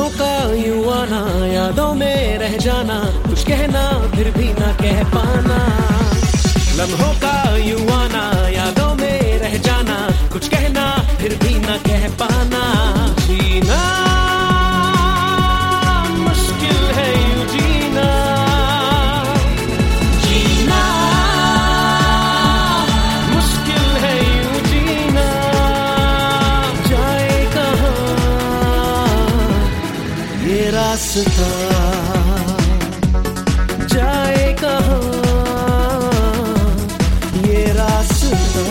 लम्हों का यूं आना, यादों में रह जाना, कुछ कहना फिर भी ना कह पाना। लम्हों का यूं आना, यादों में रह जाना, कुछ कहना फिर भी ना कह पाना। जीना मुश्किल है यूं जीना, जीना मुश्किल है यूं जीना। जाए कहाँ ये रास्ता, जाए कहाँ ये रास्ता।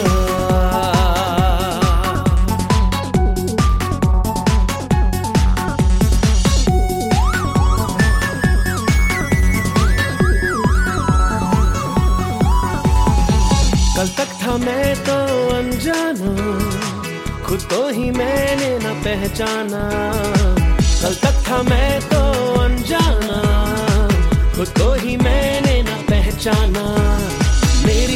कल तक था मैं तो अनजाना, खुद को ही मैंने न पहचाना। कल तक था मैं तो अनजाना, खुद को ही मैंने न पहचाना। मेरी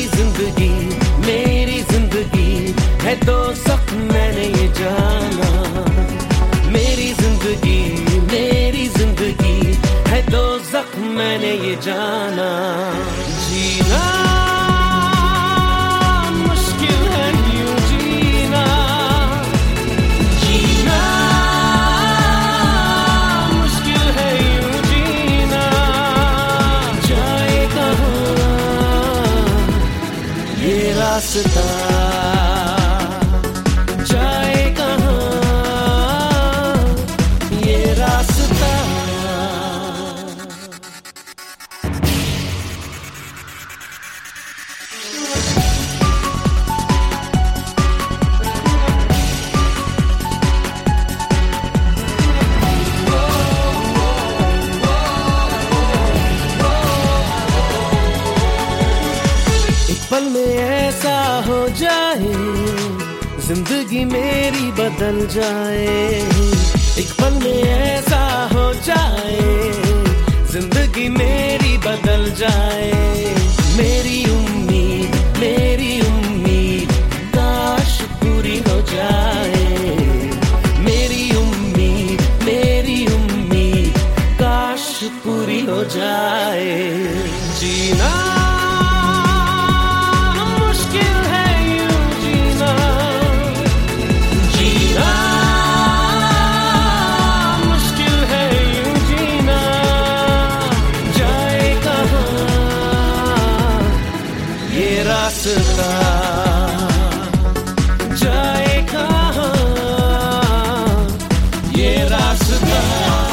जिंदगी है दोज़ख मैंने ये जाना। मेरी जिंदगी है दोज़ख मैंने ये जाना। जीना मुश्किल है यूं जीना, जीना मुश्किल है यूं जीना। जाए कहाँ ये रास्ता, जाए कहाँ ये रास्ता। पल में ऐसा हो जाए जिंदगी मेरी बदल जाए। एक पल में ऐसा हो जाए जिंदगी मेरी बदल जाए। मेरी उम्मीद काश पूरी हो जाए। मेरी उम्मीद काश पूरी हो जाए। जीना रास्ता, जाए कहाँ ये रास्ता।